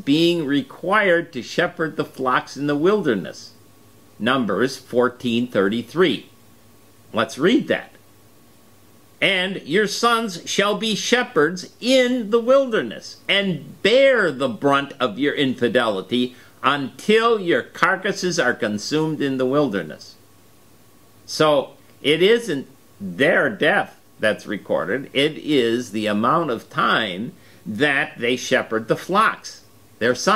being required to shepherd the flocks in the wilderness. Numbers 14:33. Let's read that. And your sons shall be shepherds in the wilderness, and bear the brunt of your infidelity until your carcasses are consumed in the wilderness. So it isn't their death that's recorded, it is the amount of time that they shepherd the flocks, their sons.